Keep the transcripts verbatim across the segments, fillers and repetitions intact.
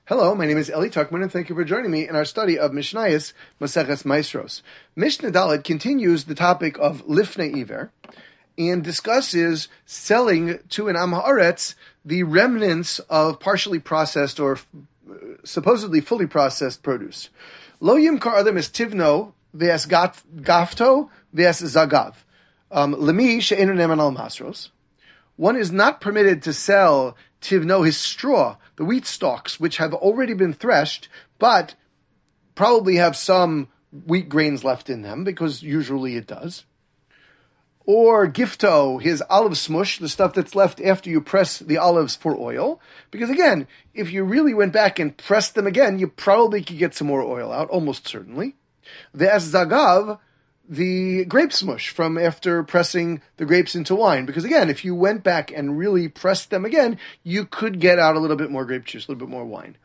Hello, my name is Eli Tuckman, and thank you for joining me in our study of Mishnayos Maseches Maestros. Mishnah Dalet continues the topic of Lifnei Iver and discusses selling to an Am Haaretz the remnants of partially processed or supposedly fully processed produce. Lo yimkar adam es tivno ve'es gafto ve'es zagav. Lemi she'enu neman al masros. One is not permitted to sell tivno, his straw, the wheat stalks, which have already been threshed, but probably have some wheat grains left in them, because usually it does. Or gifto, his olive smush, the stuff that's left after you press the olives for oil. Because again, if you really went back and pressed them again, you probably could get some more oil out, almost certainly. Ve'es zagav, the grape smush from after pressing the grapes into wine. Because again, if you went back and really pressed them again, you could get out a little bit more grape juice, a little bit more wine.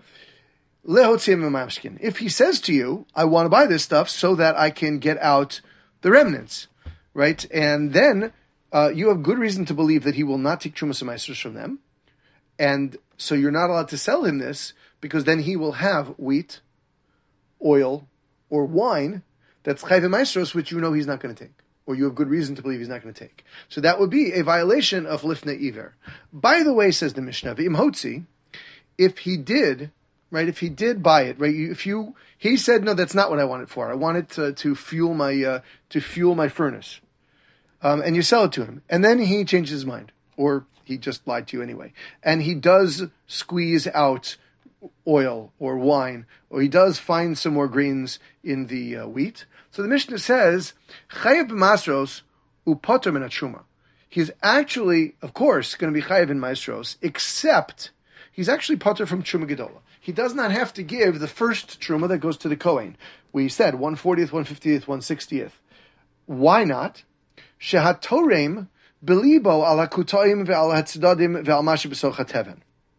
If he says to you, I want to buy this stuff so that I can get out the remnants, right? And then uh, you have good reason to believe that he will not take Trumas Maestros from them. And so you're not allowed to sell him this, because then he will have wheat, oil, or wine that's Chayv Maestros, which you know he's not going to take, or you have good reason to believe he's not going to take. So that would be a violation of Lifnei Iver. By the way, says the Mishnah, V'im Hotzi, if he did, right, if he did buy it, right, if you, he said, no, that's not what I want it for. I want it to, to fuel my, uh, to fuel my furnace. Um, and you sell it to him. And then he changes his mind, or he just lied to you anyway. And he does squeeze out oil or wine, or he does find some more grains in the uh, wheat. So the Mishnah says, Chayav b'masros upoter min truma. He's actually, of course, going to be chayav in maestros, except he's actually poter from truma gedola. He does not have to give the first truma that goes to the Kohen. We said one fortieth, one fiftieth, one sixtieth. Why not? Shehat torem belibo ala kutoim ve'al hatzedadim ve'al mashi b'socha teven.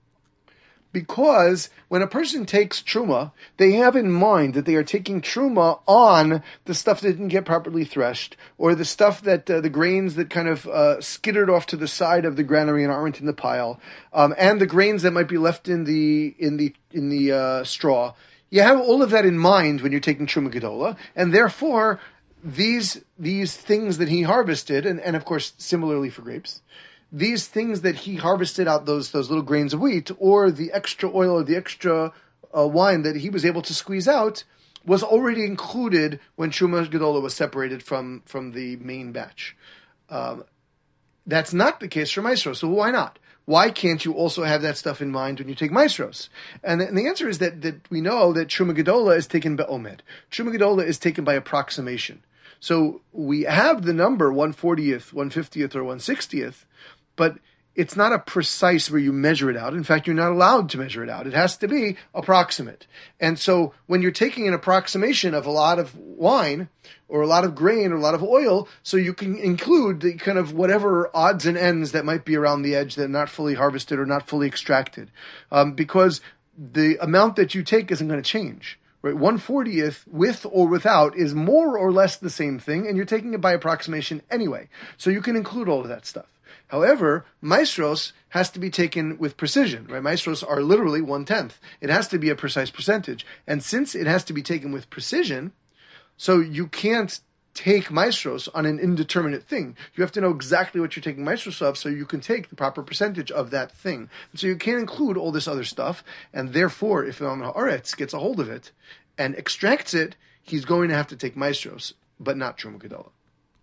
Because when a person takes truma, they have in mind that they are taking truma on the stuff that didn't get properly threshed, or the stuff that uh, the grains that kind of uh, skittered off to the side of the granary and aren't in the pile, um, and the grains that might be left in the in the in the uh, straw. You have all of that in mind when you're taking truma gedola, and therefore these these things that he harvested, and, and of course similarly for grapes. These things that he harvested out, those those little grains of wheat, or the extra oil or the extra uh, wine that he was able to squeeze out, was already included when Truma Gedola was separated from, from the main batch. Um, that's not the case for Maestros, so why not? Why can't you also have that stuff in mind when you take Maestros? And the, and the answer is that, that we know that Truma Gedola is taken by Omed. Truma Gedola is taken by approximation. So we have the number one fortieth, one fiftieth, or one sixtieth, but it's not a precise where you measure it out. In fact, you're not allowed to measure it out. It has to be approximate. And so when you're taking an approximation of a lot of wine or a lot of grain or a lot of oil, so you can include the kind of whatever odds and ends that might be around the edge that are not fully harvested or not fully extracted. Um, because the amount that you take isn't going to change. Right, one fortieth with or without is more or less the same thing, and you're taking it by approximation anyway. So you can include all of that stuff. However, maestros has to be taken with precision, right? Maestros are literally one-tenth. It has to be a precise percentage. And since it has to be taken with precision, so you can't take maestros on an indeterminate thing. You have to know exactly what you're taking maestros of so you can take the proper percentage of that thing. And so you can't include all this other stuff, and therefore, if Am Haaretz gets a hold of it and extracts it, he's going to have to take maestros, but not Truma Gedola.